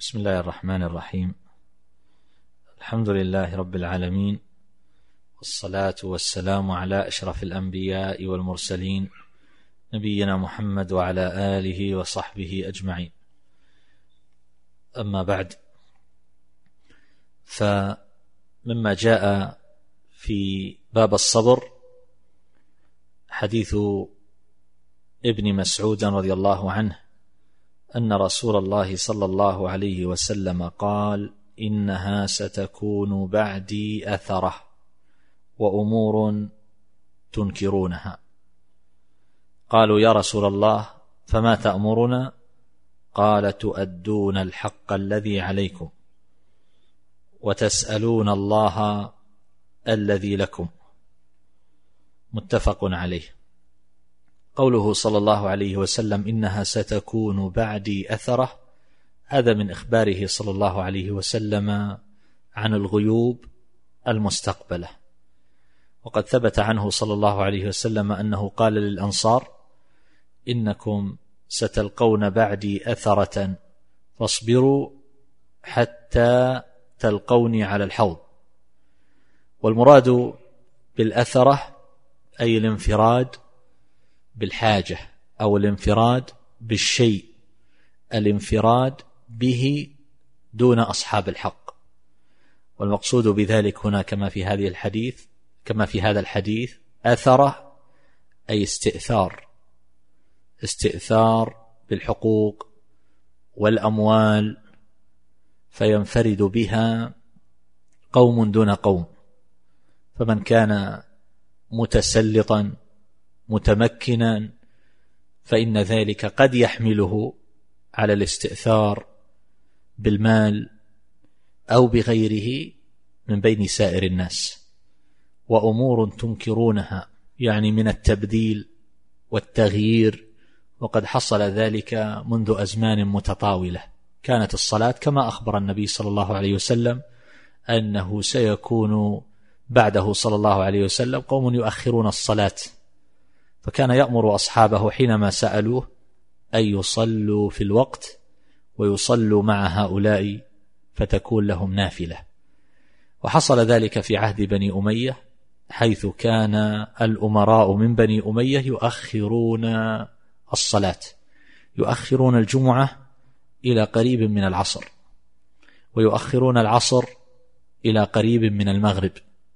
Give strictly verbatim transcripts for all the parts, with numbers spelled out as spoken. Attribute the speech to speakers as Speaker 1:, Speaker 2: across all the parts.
Speaker 1: بسم الله الرحمن الرحيم. الحمد لله رب العالمين، والصلاة والسلام على أشرف الأنبياء والمرسلين نبينا محمد وعلى آله وصحبه أجمعين. أما بعد، فمما جاء في باب الصبر حديث ابن مسعود رضي الله عنه أن رسول الله صلى الله عليه وسلم قال: إنها ستكون بعدي أثرة وأمور تنكرونها. قالوا: يا رسول الله، فما تأمرنا؟ قال: تؤدون الحق الذي عليكم وتسألون الله الذي لكم. متفق عليه. قوله صلى الله عليه وسلم إنها ستكون بعدي أثرة، هذا من إخباره صلى الله عليه وسلم عن الغيوب المستقبلة. وقد ثبت عنه صلى الله عليه وسلم أنه قال للأنصار: إنكم ستلقون بعدي أثرة فاصبروا حتى تلقوني على الحوض. والمراد بالأثرة أي الانفراد بالحاجة أو الانفراد بالشيء، الانفراد به دون أصحاب الحق. والمقصود بذلك هنا كما في هذه الحديث كما في هذا الحديث أثرة أي استئثار استئثار بالحقوق والأموال، فينفرد بها قوم دون قوم. فمن كان متسلطا متمكنا فإن ذلك قد يحمله على الاستئثار بالمال أو بغيره من بين سائر الناس. وأمور تنكرونها يعني من التبديل والتغيير، وقد حصل ذلك منذ أزمان متطاولة. كانت الصلاة كما أخبر النبي صلى الله عليه وسلم أنه سيكون بعده صلى الله عليه وسلم قوم يؤخرون الصلاة، فكان يأمر أصحابه حينما سألوه أن يصلوا في الوقت ويصلوا مع هؤلاء فتكون لهم نافلة. وحصل ذلك في عهد بني أمية، حيث كان الأمراء من بني أمية يؤخرون الصلاة، يؤخرون الجمعة إلى قريب من العصر، ويؤخرون العصر إلى قريب من المغرب.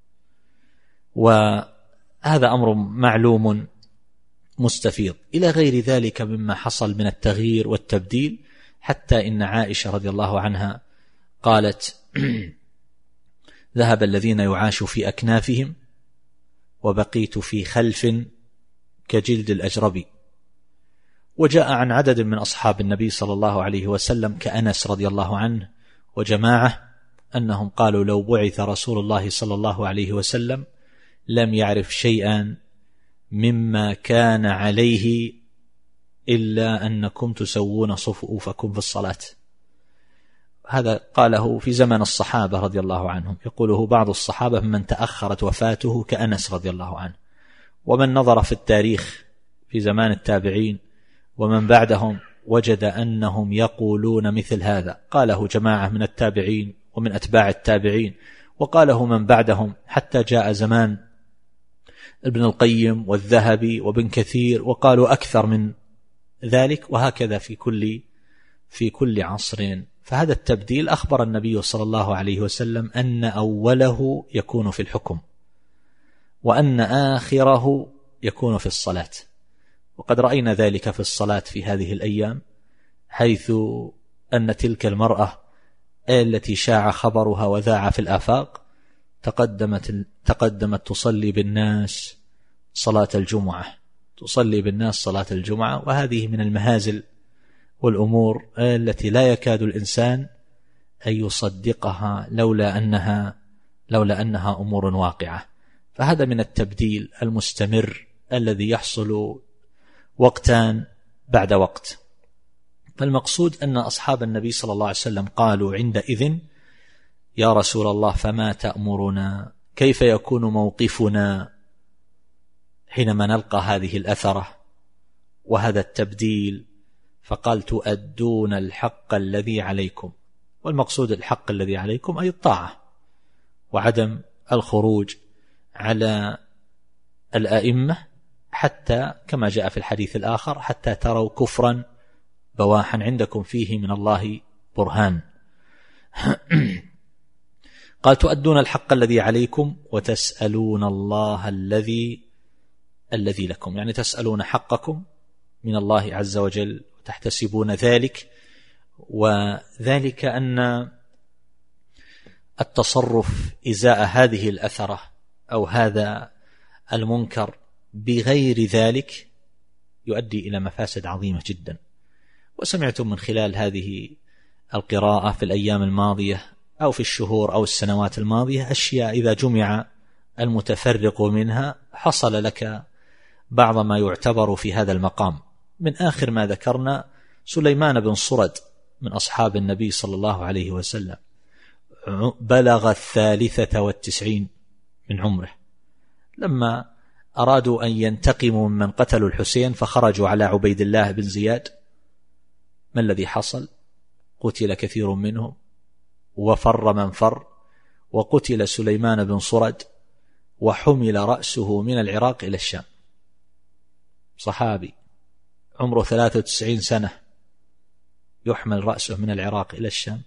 Speaker 1: وهذا أمر معلوم مستفيض، إلى غير ذلك مما حصل من التغيير والتبديل، حتى إن عائشة رضي الله عنها قالت: ذهب الذين يعاش في أكنافهم وبقيت في خلف كجلد الأجربي. وجاء عن عدد من أصحاب النبي صلى الله عليه وسلم كأنس رضي الله عنه وجماعة أنهم قالوا: لو بعث رسول الله صلى الله عليه وسلم لم يعرف شيئا مما كان عليه إلا أنكم تسوون صفوفكم في الصلاة. هذا قاله في زمن الصحابة رضي الله عنهم، يقوله بعض الصحابة من تأخرت وفاته كأنس رضي الله عنه. ومن نظر في التاريخ في زمان التابعين ومن بعدهم وجد أنهم يقولون مثل هذا. قاله جماعة من التابعين ومن أتباع التابعين، وقاله من بعدهم، حتى جاء زمان ابن القيم والذهبي وابن كثير وقالوا أكثر من ذلك، وهكذا في كل في كل عصر. فهذا التبديل أخبر النبي صلى الله عليه وسلم أن أوله يكون في الحكم وأن آخره يكون في الصلاة. وقد رأينا ذلك في الصلاة في هذه الأيام، حيث أن تلك المرأة التي شاع خبرها وذاع في الآفاق تقدمت تقدمت تصلي بالناس صلاة الجمعة تصلي بالناس صلاة الجمعة وهذه من المهازل والأمور التي لا يكاد الإنسان أن يصدقها لولا أنها لولا أنها أمور واقعة. فهذا من التبديل المستمر الذي يحصل وقتان بعد وقت. فالمقصود أن أصحاب النبي صلى الله عليه وسلم قالوا عندئذ: يا رسول الله، فما تأمرنا؟ كيف يكون موقفنا حينما نلقى هذه الأثرة وهذا التبديل؟ فقال: تؤدون الحق الذي عليكم. والمقصود الحق الذي عليكم أي الطاعة وعدم الخروج على الأئمة حتى كما جاء في الحديث الآخر حتى تروا كفرا بواحا عندكم فيه من الله برهان. قال تؤدون الحق الذي عليكم وتسألون الله الذي الذي لكم، يعني تسألون حقكم من الله عز وجل وتحتسبون ذلك، وذلك أن التصرف إزاء هذه الأثرة أو هذا المنكر بغير ذلك يؤدي إلى مفاسد عظيمة جدا. وسمعتم من خلال هذه القراءة في الأيام الماضية أو في الشهور أو السنوات الماضية أشياء إذا جمع المتفرق منها حصل لك بعض ما يعتبر في هذا المقام. من آخر ما ذكرنا سليمان بن صرد من أصحاب النبي صلى الله عليه وسلم بلغ الثالثة والتسعين من عمره، لما أرادوا أن ينتقموا من قتلوا الحسين فخرجوا على عبيد الله بن زياد، ما الذي حصل؟ قتل كثير منهم وفر من فر، وقتل سليمان بن صرد وحمل رأسه من العراق إلى الشام. صحابي عمره ثلاثة وتسعين سنة يحمل رأسه من العراق إلى الشام،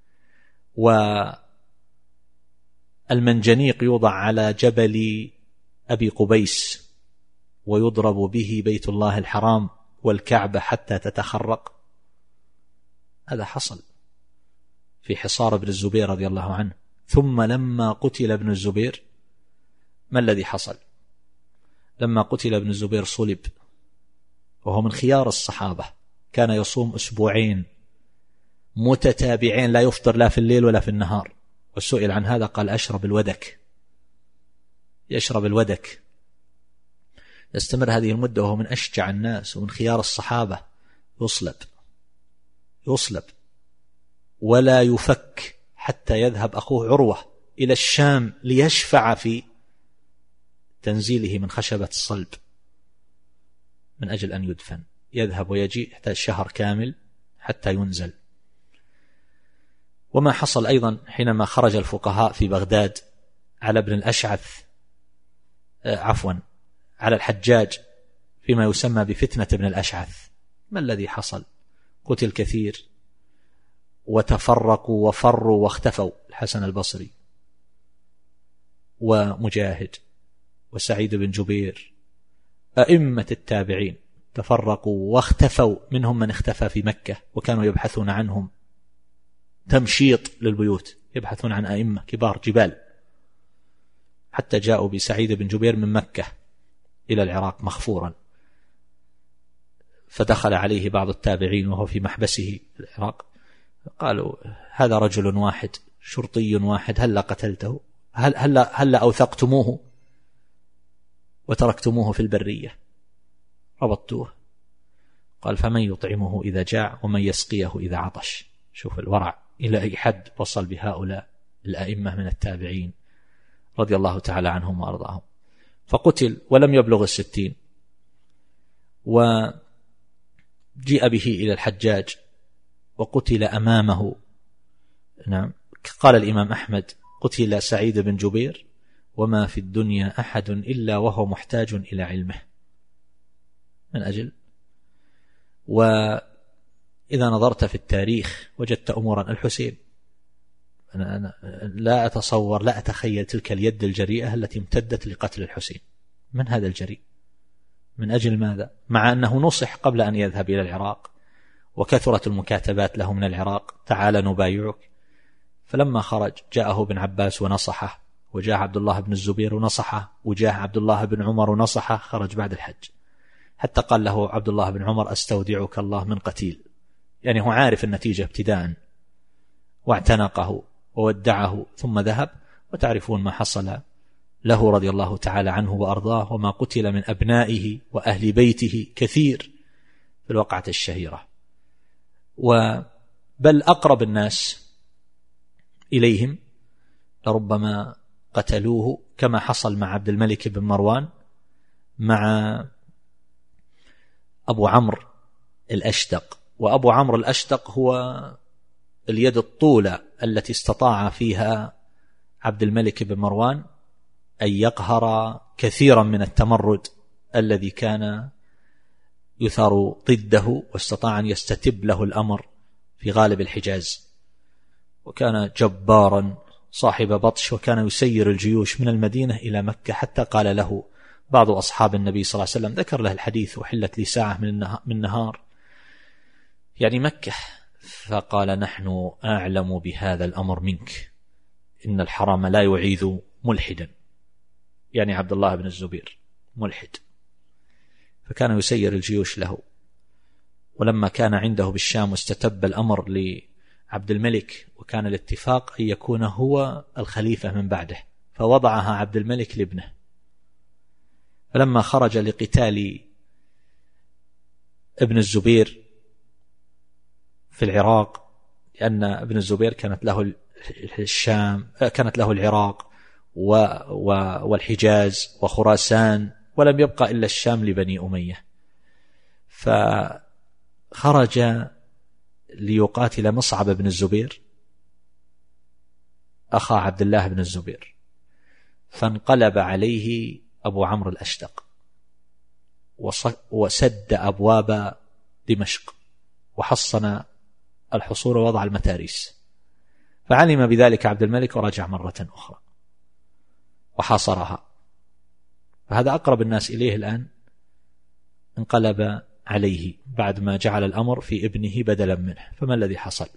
Speaker 1: والمنجنيق يوضع على جبل أبي قبيس ويضرب به بيت الله الحرام والكعبة حتى تتخرق. هذا حصل في حصار ابن الزبير رضي الله عنه. ثم لما قتل ابن الزبير ما الذي حصل؟ لما قتل ابن الزبير صلب وهو من خيار الصحابة، كان يصوم أسبوعين متتابعين لا يفطر لا في الليل ولا في النهار، والسئل عن هذا قال أشرب الودك، يشرب الودك، يستمر هذه المدة وهو من أشجع الناس ومن خيار الصحابة، يصلب يصلب ولا يفك حتى يذهب أخوه عروة إلى الشام ليشفع في تنزيله من خشبة الصلب من أجل أن يدفن، يذهب ويجي يحتاج شهر كامل حتى ينزل. وما حصل أيضا حينما خرج الفقهاء في بغداد على ابن الأشعث عفوا على الحجاج فيما يسمى بفتنة ابن الأشعث، ما الذي حصل؟ قتل كثير وتفرقوا وفروا واختفوا، الحسن البصري ومجاهد وسعيد بن جبير أئمة التابعين تفرقوا واختفوا، منهم من اختفى في مكة وكانوا يبحثون عنهم تمشيط للبيوت، يبحثون عن أئمة كبار جبال، حتى جاءوا بسعيد بن جبير من مكة إلى العراق مخفورا، فدخل عليه بعض التابعين وهو في محبسه في العراق، قالوا هذا رجل واحد شرطي واحد هل قتلته؟ هل, هل, هل أوثقتموه وتركتموه في البرية؟ ربطوه. قال فمن يطعمه إذا جاع ومن يسقيه إذا عطش. شوف الورع إلى أي حد وصل بهؤلاء الأئمة من التابعين رضي الله تعالى عنهم وأرضاهم. فقتل ولم يبلغ الستين، وجيء به إلى الحجاج وقتل أمامه. نعم، قال الإمام أحمد قتل سعيد بن جبير وما في الدنيا أحد إلا وهو محتاج إلى علمه من أجل. وإذا نظرت في التاريخ وجدت أمورا. الحسين أنا, أنا لا أتصور لا أتخيل تلك اليد الجريئة التي امتدت لقتل الحسين. من هذا الجريء؟ من أجل ماذا؟ مع أنه نصح قبل أن يذهب إلى العراق وكثرت المكاتبات له من العراق، تعال نبايعك. فلما خرج جاءه ابن عباس ونصحه، وجاء عبد الله بن الزبير ونصحه، وجاء عبد الله بن عمر ونصحه. خرج بعد الحج حتى قال له عبد الله بن عمر أستودعك الله من قتيل، يعني هو عارف النتيجة ابتداء، واعتنقه وودعه ثم ذهب. وتعرفون ما حصل له رضي الله تعالى عنه وأرضاه، وما قتل من أبنائه وأهل بيته كثير في الوقعة الشهيرة. وبل أقرب الناس إليهم لربما قتلوه، كما حصل مع عبد الملك بن مروان مع أبو عمرو الأشدق. وأبو عمرو الأشدق هو اليد الطولة التي استطاع فيها عبد الملك بن مروان أن يقهر كثيرا من التمرد الذي كان يثار ضده، واستطاع أن يستتب له الأمر في غالب الحجاز، وكان جبارا صاحب بطش، وكان يسير الجيوش من المدينة إلى مكة، حتى قال له بعض أصحاب النبي صلى الله عليه وسلم، ذكر له الحديث: وحلت لي ساعة من نهار يعني مكة، فقال: نحن أعلم بهذا الأمر منك، إن الحرام لا يعيذ ملحدا، يعني عبد الله بن الزبير ملحد. فكان يسير الجيوش له. ولما كان عنده بالشام واستتب الأمر لعبد الملك، وكان الاتفاق أن يكون هو الخليفة من بعده، فوضعها عبد الملك لابنه. فلما خرج لقتال ابن الزبير في العراق، لأن ابن الزبير كانت له الشام، كانت له العراق والحجاز وخراسان، ولم يبقى إلا الشام لبني أمية، فخرج ليقاتل مصعب بن الزبير أخا عبد الله بن الزبير، فانقلب عليه أبو عمرو الأشدق وسد أبواب دمشق وحصن الحصول ووضع المتاريس، فعلم بذلك عبد الملك ورجع مرة أخرى وحاصرها. فهذا أقرب الناس إليه الآن، انقلب عليه بعد ما جعل الأمر في ابنه بدلا منه. فما الذي حصل؟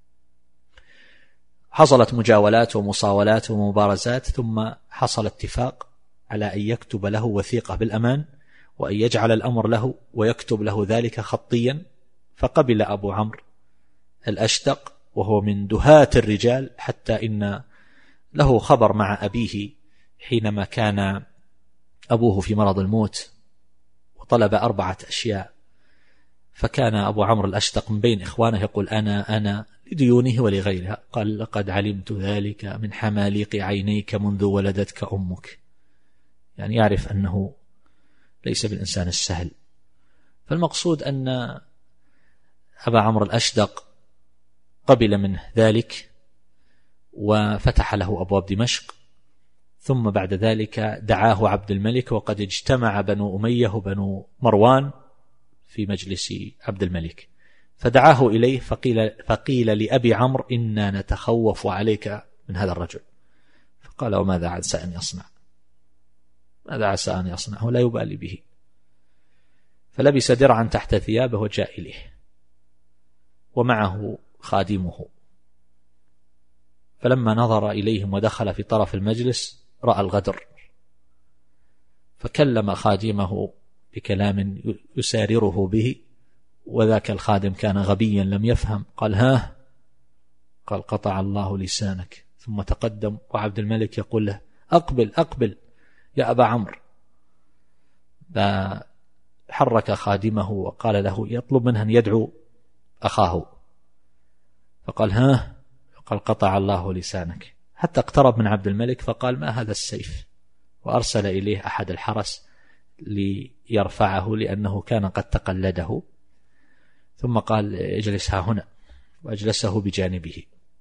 Speaker 1: حصلت مجاولات ومصاولات ومبارزات، ثم حصل اتفاق على أن يكتب له وثيقة بالأمان، وأن يجعل الأمر له ويكتب له ذلك خطيا. فقبل أبو عمرو الأشدق، وهو من دهاة الرجال، حتى إن له خبر مع أبيه حينما كان أبوه في مرض الموت، وطلب أربعة أشياء، فكان أبو عمرو الأشدق من بين إخوانه يقول: أنا أنا لديونه ولغيرها. قال: لقد علمت ذلك من حماليق عينيك منذ ولدتك أمك، يعني يعرف أنه ليس بالإنسان السهل. فالمقصود أن أبا عمرو الأشدق قبل منه ذلك وفتح له أبواب دمشق. ثم بعد ذلك دعاه عبد الملك، وقد اجتمع بنو أمية وبنو مروان في مجلس عبد الملك، فدعاه إليه، فقيل, فقيل لأبي عمرو: إنا نتخوف عليك من هذا الرجل. فقال: وماذا عسى أن يصنع؟ ماذا عسى أن يصنع؟ هو لا يبالي به. فلبس درعا تحت ثيابه وجاء إليه، ومعه خادمه. فلما نظر إليهم ودخل في طرف المجلس رأى الغدر، فكلم خادمه بكلام يسارره به، وذاك الخادم كان غبيا لم يفهم. قال: ها؟ قال: قطع الله لسانك. ثم تقدم، وعبد الملك يقول له: أقبل أقبل يا أبا عمرو. فحرك خادمه وقال له، يطلب منه أن يدعو أخاه، فقال: ها؟ قال: قطع الله لسانك. حتى اقترب من عبد الملك فقال: ما هذا السيف؟ وأرسل إليه أحد الحرس ليرفعه، لأنه كان قد تقلده. ثم قال: اجلس ها هنا، وأجلسه بجانبه.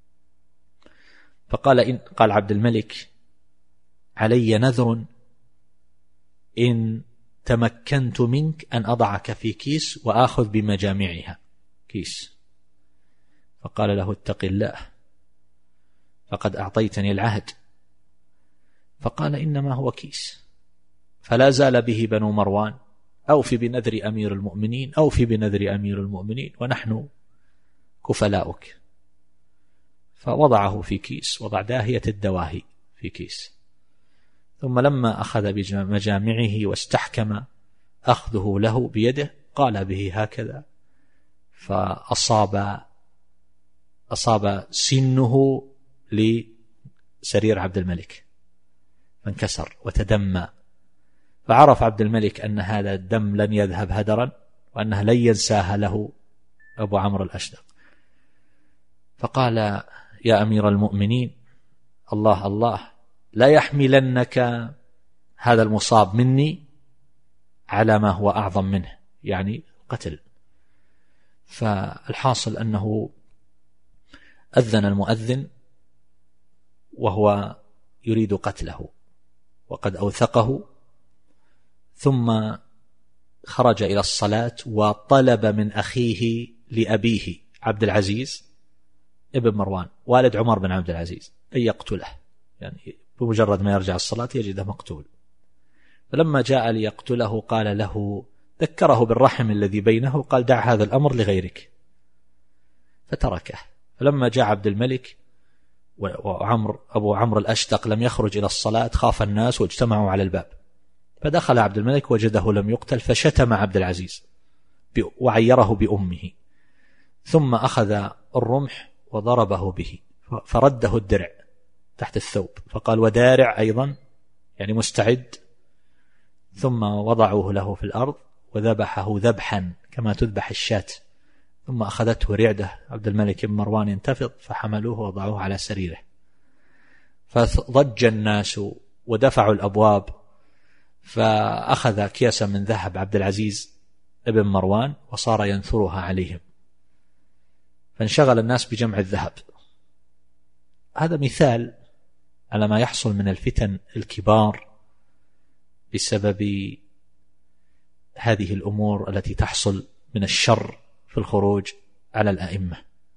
Speaker 1: فقال إن قال عبد الملك: علي نذر إن تمكنت منك أن أضعك في كيس وآخذ بمجامعها. كيس. فقال له: اتق الله، فقد أعطيتني العهد. فقال: إنما هو كيس. فلا زال به بنو مروان: أوفي بنذر أمير المؤمنين، أوفي بنذر أمير المؤمنين، ونحن كفلاؤك. فوضعه في كيس، وضع داهية الدواهي في كيس. ثم لما أخذ بمجامعه واستحكم أخذه له بيده، قال به هكذا، فأصاب أصاب سنه لسرير عبد الملك، فانكسر وتدمى. فعرف عبد الملك أن هذا الدم لن يذهب هدرا، وأنه لن ينساها له أبو عمرو الأشدق. فقال: يا أمير المؤمنين، الله الله، لا يحملنك هذا المصاب مني على ما هو أعظم منه، يعني قتل. فالحاصل أنه أذن المؤذن وهو يريد قتله وقد أوثقه، ثم خرج إلى الصلاة وطلب من أخيه لأبيه عبد العزيز ابن مروان والد عمر بن عبد العزيز أن يقتله، يعني بمجرد ما يرجع الصلاة يجده مقتول. فلما جاء ليقتله قال له، ذكره بالرحم الذي بينه، قال دع هذا الأمر لغيرك، فتركه. فلما جاء عبد الملك وعمر أبو عمرو الأشتق لم يخرج إلى الصلاة خاف الناس واجتمعوا على الباب، فدخل عبد الملك وجده لم يقتل فشتم عبد العزيز وعيره بأمه، ثم أخذ الرمح وضربه به فرده الدرع تحت الثوب، فقال ودارع أيضا يعني مستعد، ثم وضعوه له في الأرض وذبحه ذبحا كما تذبح الشاة، ثم أخذته رعدة عبد الملك بن مروان ينتفض فحملوه ووضعوه على سريره، فضج الناس ودفعوا الأبواب، فأخذ أكياسا من ذهب عبد العزيز ابن مروان وصار ينثرها عليهم، فانشغل الناس بجمع الذهب. هذا مثال على ما يحصل من الفتن الكبار بسبب هذه الأمور التي تحصل من الشر في الخروج على الأئمة،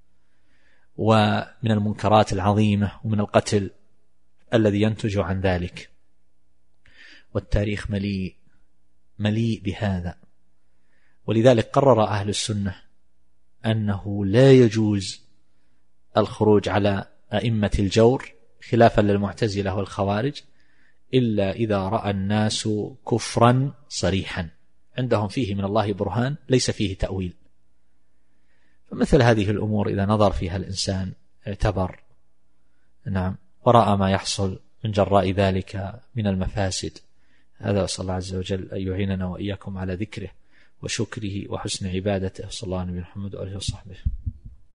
Speaker 1: ومن المنكرات العظيمة ومن القتل الذي ينتج عن ذلك. والتاريخ مليء مليء بهذا، ولذلك قرر أهل السنة أنه لا يجوز الخروج على أئمة الجور خلافا للمعتزلة والخوارج إلا إذا رأى الناس كفرا صريحا عندهم فيه من الله برهان ليس فيه تأويل. فمثل هذه الأمور إذا نظر فيها الإنسان اعتبر نعم ورأى ما يحصل من جراء ذلك من المفاسد. هذا أسأل الله عز وجل أن يعيننا وإياكم على ذكره وشكره وحسن عبادته. صلى الله عليه وسلم وآله وصحبه.